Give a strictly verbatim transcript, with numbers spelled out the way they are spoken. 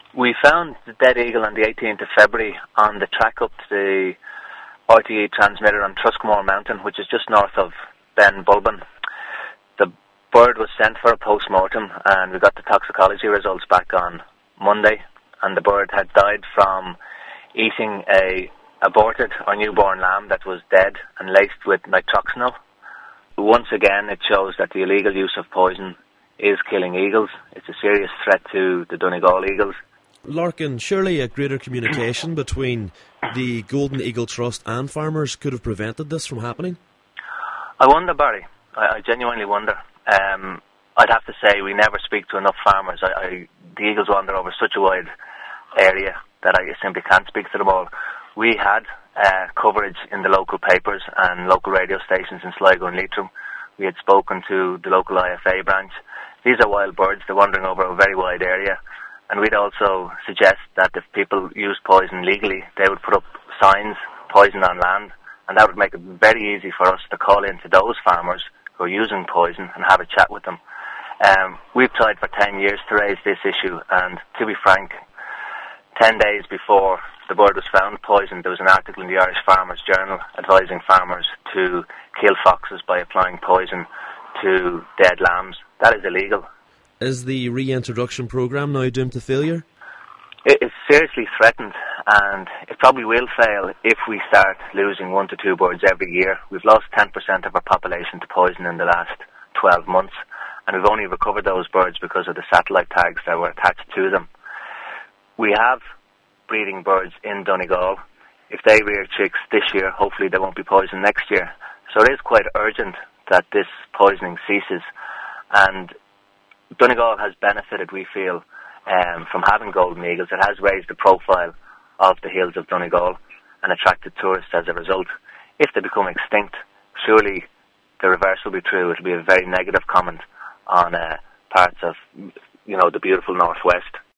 We found the dead eagle on the eighteenth of February on the track up to the R T E transmitter on Truscamore Mountain, which is just north of Ben Bulben. The bird was sent for a post-mortem, and we got the toxicology results back on Monday, and the bird had died from eating a aborted or newborn lamb that was dead and laced with nitroxanil. Once again, it shows that the illegal use of poison is killing eagles. It's a serious threat to the Donegal eagles. Larkin, surely a greater communication between the Golden Eagle Trust and farmers could have prevented this from happening? I wonder, Barry. I, I genuinely wonder. Um, I'd have to say we never speak to enough farmers. I, I, the eagles wander over such a wide area that I simply can't speak to them all. We had uh, coverage in the local papers and local radio stations in Sligo and Leitrim. We had spoken to the local I F A branch. These are wild birds. They're wandering over a very wide area. And we'd also suggest that if people use poison legally, they would put up signs, poison on land, and that would make it very easy for us to call in to those farmers who are using poison and have a chat with them. Um, we've tried for ten years to raise this issue, and to be frank, ten days before the bird was found poisoned, there was an article in the Irish Farmers Journal advising farmers to kill foxes by applying poison to dead lambs. That is illegal. Is the reintroduction programme now doomed to failure? It is seriously threatened, and it probably will fail if we start losing one to two birds every year. We've lost ten percent of our population to poison in the last twelve months, and we've only recovered those birds because of the satellite tags that were attached to them. We have breeding birds in Donegal. If they rear chicks this year, hopefully they won't be poisoned next year. So it is quite urgent that this poisoning ceases, and Donegal has benefited, we feel, um, from having golden eagles. It has raised the profile of the hills of Donegal and attracted tourists as a result. If they become extinct, surely the reverse will be true. It will be a very negative comment on uh, parts of, you know, the beautiful northwest.